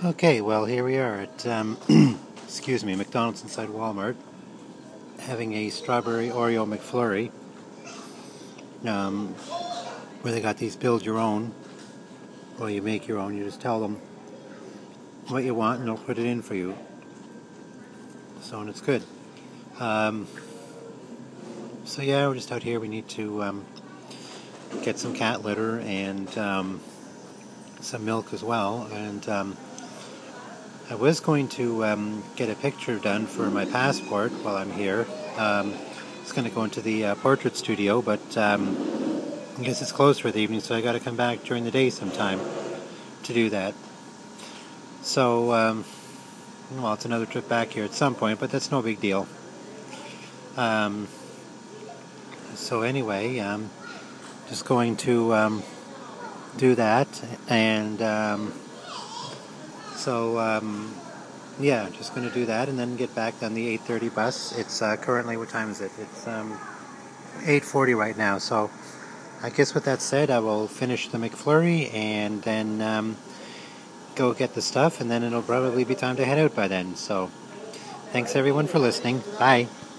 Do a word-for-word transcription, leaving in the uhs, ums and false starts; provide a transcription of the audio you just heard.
Okay, well, here we are at, um, excuse me, McDonald's inside Walmart, having a strawberry Oreo McFlurry, um, where they got these build your own. Well, you make your own. You just tell them what you want, and they'll put it in for you. So, and it's good. Um, so yeah, we're just out here. We need to um, get some cat litter and um, some milk as well. And um, I was going to um, get a picture done for my passport while I'm here. Um, it's going to go into the uh, portrait studio, but um, I guess it's closed for the evening, so I got to come back during the day sometime to do that. So, um, well, it's another trip back here at some point, but that's no big deal. Um, so anyway, um, just going to um, do that, and um, so um, yeah, just going to do that, and then get back on the eight thirty bus. It's uh, currently, what time is it? It's um, eight forty right now. So I guess with that said, I will finish the McFlurry and then um, go get the stuff, and then it'll probably be time to head out by then. So thanks everyone for listening. Bye.